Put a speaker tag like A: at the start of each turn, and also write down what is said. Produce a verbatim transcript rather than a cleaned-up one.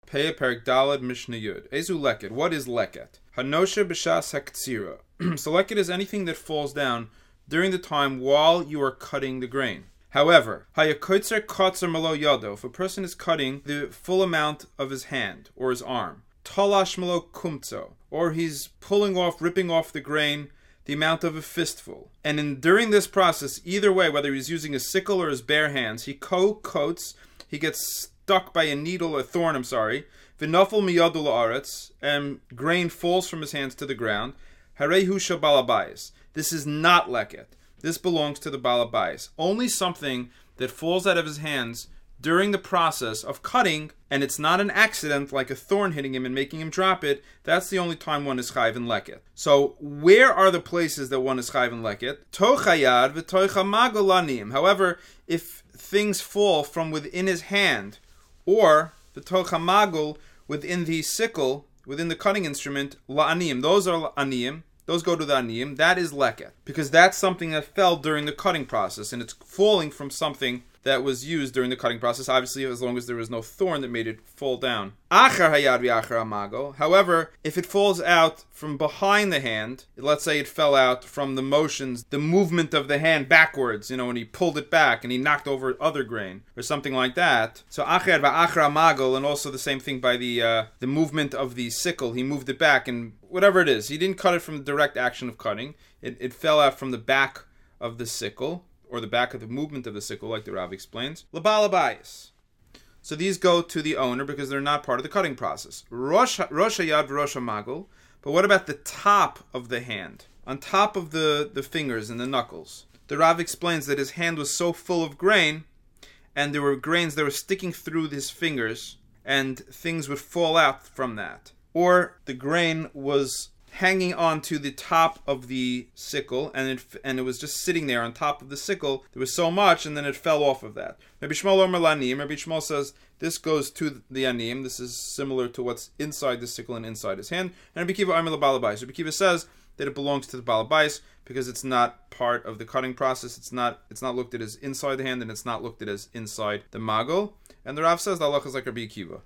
A: Pei Perik Dalad Mishnah Yud. Ezu leket. What is leket? Hanosha b'shas haktsira. So leket is anything that falls down during the time while you are cutting the grain. However, hayakotzer kotzer malo yado. If a person is cutting the full amount of his hand or his arm, talash malo kumtzo, or he's pulling off, ripping off the grain, the amount of a fistful. And in during this process, either way, whether he's using a sickle or his bare hands, he co-coats, he gets stuck by a needle, a thorn, I'm sorry, v'nafel miyadu la'aretz, and grain falls from his hands to the ground, harehu shabalabais. This is not leket. This belongs to the balabais. Only something that falls out of his hands during the process of cutting, and it's not an accident like a thorn hitting him and making him drop it, that's the only time one is chayv in leket. So where are the places that one is chayv in leket? Tochayad v'toichamagolanim. However, if things fall from within his hand, or the tochamagol within the sickle, within the cutting instrument, la'aniyim, those are aniyim, those go to the aniyim, that is leket. Because that's something that fell during the cutting process, and it's falling from something that was used during the cutting process, obviously as long as there was no thorn that made it fall down. Achar hayad v'achar amago. However, if it falls out from behind the hand, let's say it fell out from the motions, the movement of the hand backwards, you know, when he pulled it back and he knocked over other grain, or something like that. So achar v'achar amago, and also the same thing by the uh, the movement of the sickle, he moved it back, and whatever it is, he didn't cut it from the direct action of cutting, it, it fell out from the back of the sickle, or the back of the movement of the sickle, like the Rav explains. Labalabayis. So these go to the owner because they're not part of the cutting process. Rosh Hayad v'Rosh Hamagol. But what about the top of the hand? On top of the, the fingers and the knuckles. The Rav explains that his hand was so full of grain, and there were grains that were sticking through his fingers, and things would fall out from that. Or the grain was hanging on to the top of the sickle, and it and it was just sitting there on top of the sickle. There was so much, and then it fell off of that. Rabbi Shmuel Omer Lanim. Rabbi Shmuel says this goes to the anim. This is similar to what's inside the sickle and inside his hand. And Rabbi Kiva Omer LaBalabais. Rabbi Kiva says that it belongs to the balabais because it's not part of the cutting process. It's not it's not looked at as inside the hand, and it's not looked at as inside the magol. And the Rav says the halacha is like Rabbi Kiva.